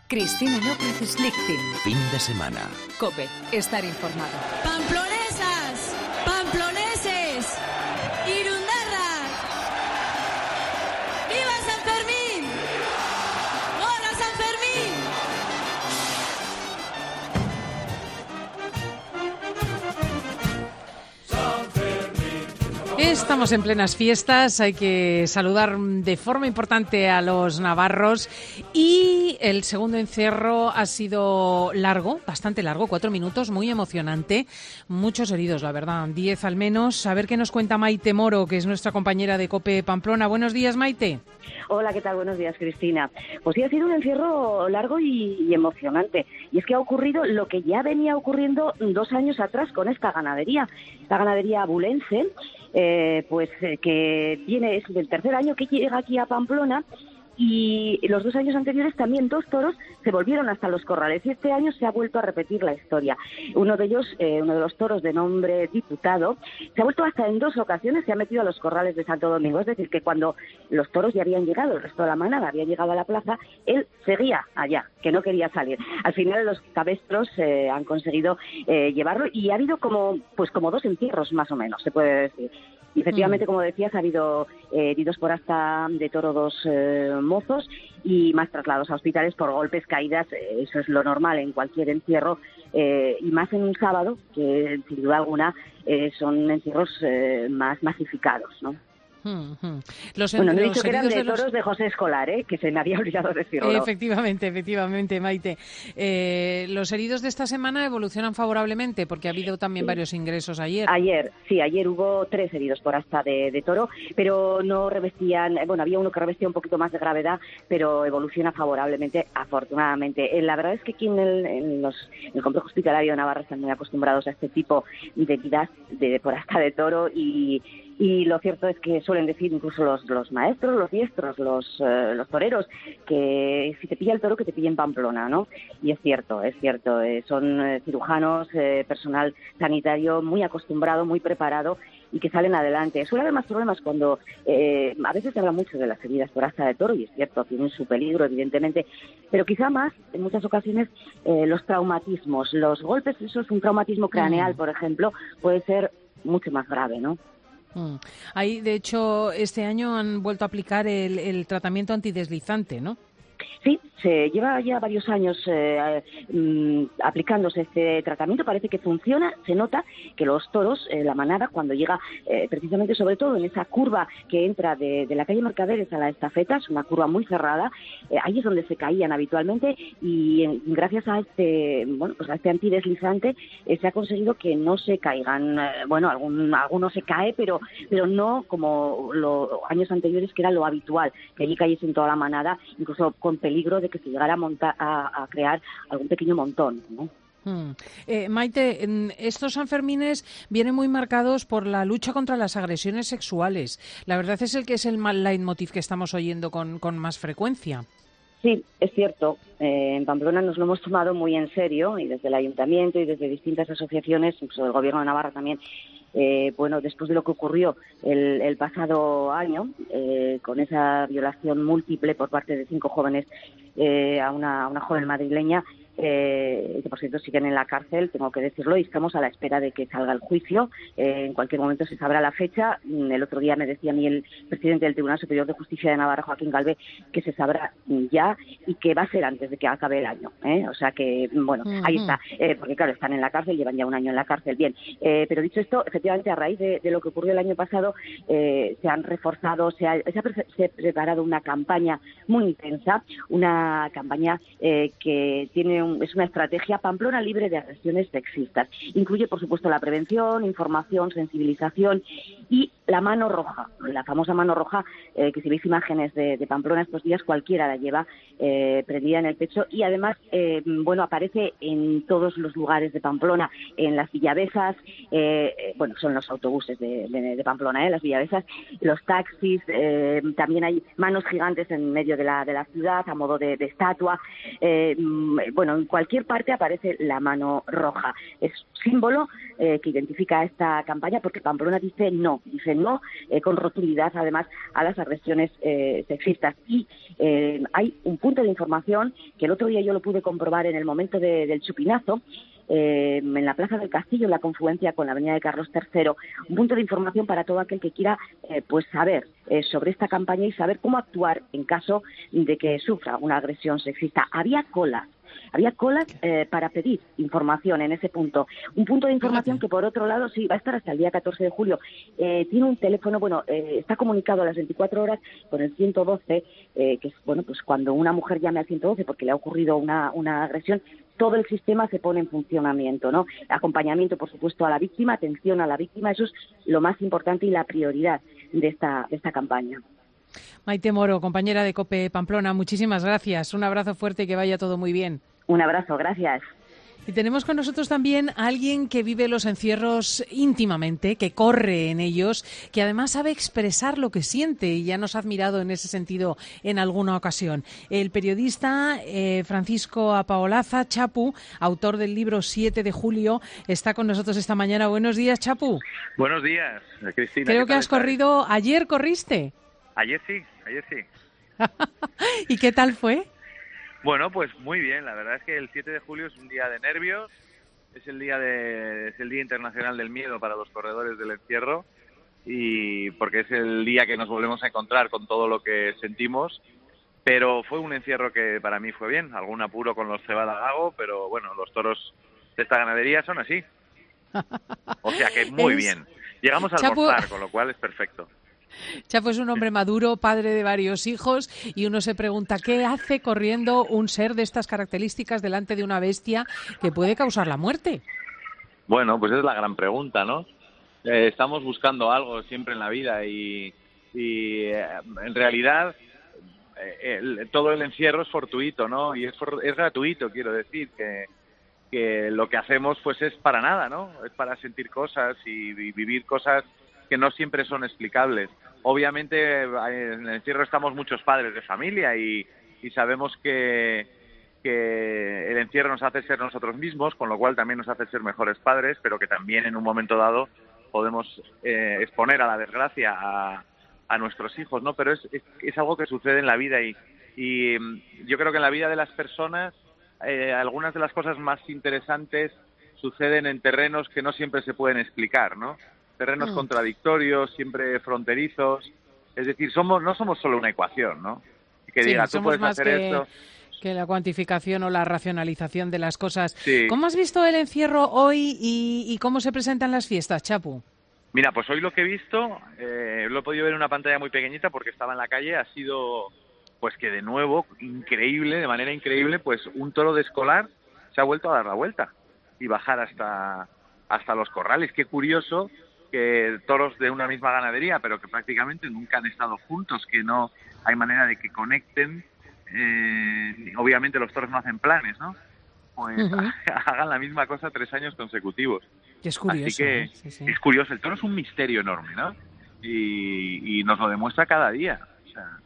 Cristina López Slichting. Fin de semana. COPE. Estar informado. Pamplonesas, pamploneses, Irundarra. ¡Viva San Fermín! ¡Hola San Fermín! Estamos en plenas fiestas, hay que saludar de forma importante a los navarros y el segundo encierro ha sido largo, bastante largo, 4 minutos, muy emocionante, muchos heridos, la verdad, 10 al menos. A ver qué nos cuenta Maite Moro, que es nuestra compañera de COPE Pamplona. Buenos días, Maite. Hola, ¿qué tal? Buenos días, Cristina. Pues sí, ha sido un encierro largo y emocionante. Y es que ha ocurrido lo que ya venía ocurriendo 2 años atrás con esta ganadería abulense, que viene, es del tercer año que llega aquí a Pamplona, y los 2 años anteriores también 2 toros se volvieron hasta los corrales y este año se ha vuelto a repetir la historia. Uno de ellos, uno de los toros de nombre Diputado, se ha vuelto hasta en 2 ocasiones, se ha metido a los corrales de Santo Domingo, es decir, que cuando los toros ya habían llegado, el resto de la manada había llegado a la plaza, él seguía allá, que no quería salir. Al final los cabestros han conseguido llevarlo y ha habido como 2 entierros más o menos, se puede decir. Y efectivamente, como decías, ha habido heridos por asta de toro 2 mozos y más traslados a hospitales por golpes, caídas. Eso es lo normal en cualquier encierro, y más en un sábado, que sin duda alguna son encierros más masificados, ¿no? No he dicho que eran de toros de José Escolar, que se me había olvidado decirlo. Efectivamente, Maite. Los heridos de esta semana evolucionan favorablemente porque ha habido también varios ingresos ayer. Ayer hubo 3 heridos por asta de toro, pero no revestían, había uno que revestía un poquito más de gravedad, pero evoluciona favorablemente, afortunadamente. La verdad es que aquí en el complejo hospitalario de Navarra están muy acostumbrados a este tipo de heridas por asta de toro y lo cierto es que suelen decir incluso los maestros, los diestros, los toreros, que si te pilla el toro, que te pille en Pamplona, ¿no? Y es cierto, son cirujanos, personal sanitario muy acostumbrado, muy preparado y que salen adelante. Suele haber más problemas cuando a veces se habla mucho de las heridas por asta de toro y es cierto, tienen su peligro evidentemente, pero quizá más en muchas ocasiones los traumatismos, los golpes, eso es un traumatismo craneal, por ejemplo, puede ser mucho más grave, ¿no? Ahí, de hecho, este año han vuelto a aplicar el tratamiento antideslizante, ¿no? Sí, se lleva ya varios años aplicándose este tratamiento, parece que funciona, se nota que los toros, la manada, cuando llega precisamente sobre todo en esa curva que entra de la calle Mercaderes a la estafeta, es una curva muy cerrada, ahí es donde se caían habitualmente y gracias a este antideslizante se ha conseguido que no se caigan, alguno se cae, pero no como los años anteriores que era lo habitual, que allí cayesen toda la manada, incluso con peligro de que se llegara a crear algún pequeño montón, ¿no? Maite, estos Sanfermines vienen muy marcados por la lucha contra las agresiones sexuales. La verdad es que es el leitmotiv que estamos oyendo con más frecuencia. Sí, es cierto. En Pamplona nos lo hemos tomado muy en serio y desde el Ayuntamiento y desde distintas asociaciones, incluso el Gobierno de Navarra también, después de lo que ocurrió el pasado año, con esa violación múltiple por parte de 5 jóvenes a una joven madrileña, que por cierto siguen en la cárcel, tengo que decirlo, y estamos a la espera de que salga el juicio. En cualquier momento se sabrá la fecha. El otro día me decía a mí el presidente del Tribunal Superior de Justicia de Navarra, Joaquín Galvé, que se sabrá ya y que va a ser antes de que acabe el año. O sea que, ahí está, porque claro, están en la cárcel, llevan ya 1 año en la cárcel. Bien, pero dicho esto, efectivamente, a raíz de lo que ocurrió el año pasado, se han reforzado, se ha preparado una campaña muy intensa, una campaña que es una estrategia Pamplona libre de agresiones sexistas. Incluye, por supuesto, la prevención, información, sensibilización y la mano roja, la famosa mano roja, que si veis imágenes de Pamplona estos días, cualquiera la lleva prendida en el pecho y además, aparece en todos los lugares de Pamplona, en las villavesas, son los autobuses de Pamplona, las villavesas, los taxis, también hay manos gigantes en medio de la ciudad, a modo de estatua, en cualquier parte aparece la mano roja. Es símbolo que identifica esta campaña, porque Pamplona dice no con rotundidad, además, a las agresiones sexistas. Y hay un punto de información que el otro día yo lo pude comprobar en el momento del chupinazo, en la Plaza del Castillo, en la confluencia con la Avenida de Carlos III, un punto de información para todo aquel que quiera saber sobre esta campaña y saber cómo actuar en caso de que sufra una agresión sexista. Había colas para pedir información en ese punto. Un punto de información que, por otro lado, sí, va a estar hasta el día 14 de julio. Tiene un teléfono, está comunicado a las 24 horas con el 112, que es, pues cuando una mujer llame al 112 porque le ha ocurrido una agresión, todo el sistema se pone en funcionamiento, ¿no? Acompañamiento, por supuesto, a la víctima, atención a la víctima, eso es lo más importante y la prioridad de esta campaña. Maite Moro, compañera de COPE Pamplona, muchísimas gracias. Un abrazo fuerte y que vaya todo muy bien. Un abrazo, gracias. Y tenemos con nosotros también a alguien que vive los encierros íntimamente, que corre en ellos, que además sabe expresar lo que siente y ya nos ha admirado en ese sentido en alguna ocasión. El periodista Francisco Apaolaza, Chapu, autor del libro 7 de julio, está con nosotros esta mañana. Buenos días, Chapu. Buenos días, Cristina. Creo que has corrido. ¿Ayer corriste? Ayer sí. ¿Y qué tal fue? Bueno, pues muy bien. La verdad es que el 7 de julio es un día de nervios, es el Día Internacional del Miedo para los corredores del encierro, y porque es el día que nos volvemos a encontrar con todo lo que sentimos. Pero fue un encierro que para mí fue bien, algún apuro con los Cebada Gago, pero bueno, los toros de esta ganadería son así. O sea que muy bien. Llegamos a almorzar, con lo cual es perfecto. Chapo es un hombre maduro, padre de varios hijos, y uno se pregunta qué hace corriendo un ser de estas características delante de una bestia que puede causar la muerte. Bueno, pues es la gran pregunta, ¿no? Estamos buscando algo siempre en la vida y en realidad todo el encierro es fortuito, ¿no? Y es gratuito, quiero decir, que lo que hacemos pues es para nada, ¿no? Es para sentir cosas y vivir cosas que no siempre son explicables. Obviamente en el encierro estamos muchos padres de familia y sabemos que el encierro nos hace ser nosotros mismos, con lo cual también nos hace ser mejores padres, pero que también en un momento dado podemos exponer a la desgracia a nuestros hijos, ¿no? Pero es algo que sucede en la vida y yo creo que en la vida de las personas algunas de las cosas más interesantes suceden en terrenos que no siempre se pueden explicar, ¿no? Terrenos contradictorios, siempre fronterizos. Es decir, no somos solo una ecuación, ¿no? Que sí, diga, tú puedes hacer esto. Que la cuantificación o la racionalización de las cosas. Sí. ¿Cómo has visto el encierro hoy y cómo se presentan las fiestas, Chapu? Mira, pues hoy lo que he visto, lo he podido ver en una pantalla muy pequeñita porque estaba en la calle, ha sido, pues que de nuevo, increíble, de manera increíble, pues un toro de escolar se ha vuelto a dar la vuelta y bajar hasta los corrales. Qué curioso que toros de una misma ganadería, pero que prácticamente nunca han estado juntos, que no hay manera de que conecten. Obviamente los toros no hacen planes, ¿no? Pues hagan la misma cosa 3 años consecutivos. Es curioso. Así que sí. es curioso. El toro es un misterio enorme, ¿no? Y nos lo demuestra cada día. O sea,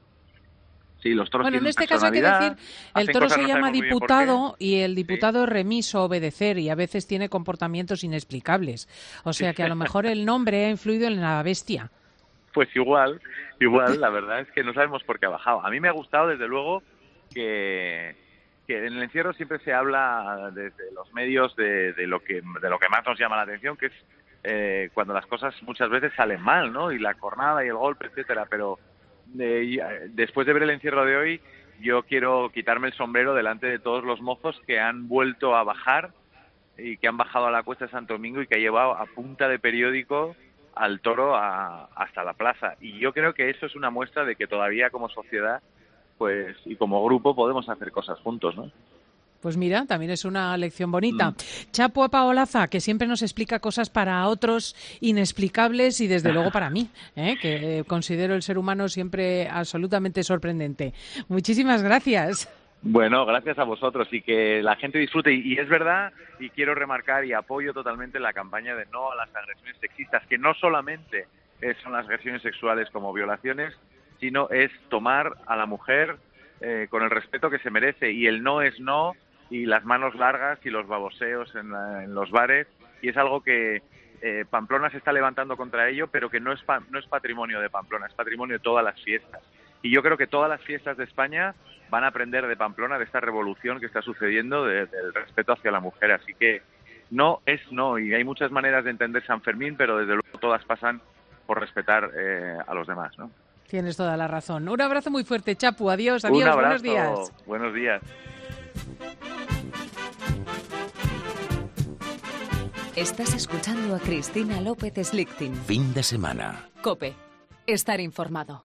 sí, los toros tienen en este caso hay que decir, el toro se llama diputado y el diputado es remiso, obedecer, y a veces tiene comportamientos inexplicables. O sea que a lo mejor el nombre ha influido en la bestia. Pues igual, la verdad es que no sabemos por qué ha bajado. A mí me ha gustado, desde luego, que en el encierro siempre se habla desde los medios de lo que más nos llama la atención, que es cuando las cosas muchas veces salen mal, ¿no? Y la cornada y el golpe, etcétera. Pero después de ver el encierro de hoy, yo quiero quitarme el sombrero delante de todos los mozos que han vuelto a bajar y que han bajado a la Cuesta de Santo Domingo y que ha llevado a punta de periódico al toro hasta la plaza. Y yo creo que eso es una muestra de que todavía como sociedad pues y como grupo podemos hacer cosas juntos, ¿no? Pues mira, también es una lección bonita. Chapu Apaolaza, que siempre nos explica cosas para otros inexplicables y desde luego para mí, que considero el ser humano siempre absolutamente sorprendente. Muchísimas gracias. Bueno, gracias a vosotros y que la gente disfrute. Y es verdad, y quiero remarcar y apoyo totalmente la campaña de no a las agresiones sexistas, que no solamente son las agresiones sexuales como violaciones, sino es tomar a la mujer con el respeto que se merece. Y el no es no y las manos largas y los baboseos en los bares, y es algo que Pamplona se está levantando contra ello, pero que no es patrimonio de Pamplona, es patrimonio de todas las fiestas. Y yo creo que todas las fiestas de España van a aprender de Pamplona, de esta revolución que está sucediendo, del respeto hacia la mujer. Así que no es no, y hay muchas maneras de entender San Fermín, pero desde luego todas pasan por respetar a los demás, ¿no? Tienes toda la razón. Un abrazo muy fuerte, Chapu. Adiós, Un abrazo, buenos días. Buenos días. Estás escuchando a Cristina López Slichting. Fin de semana. COPE. Estar informado.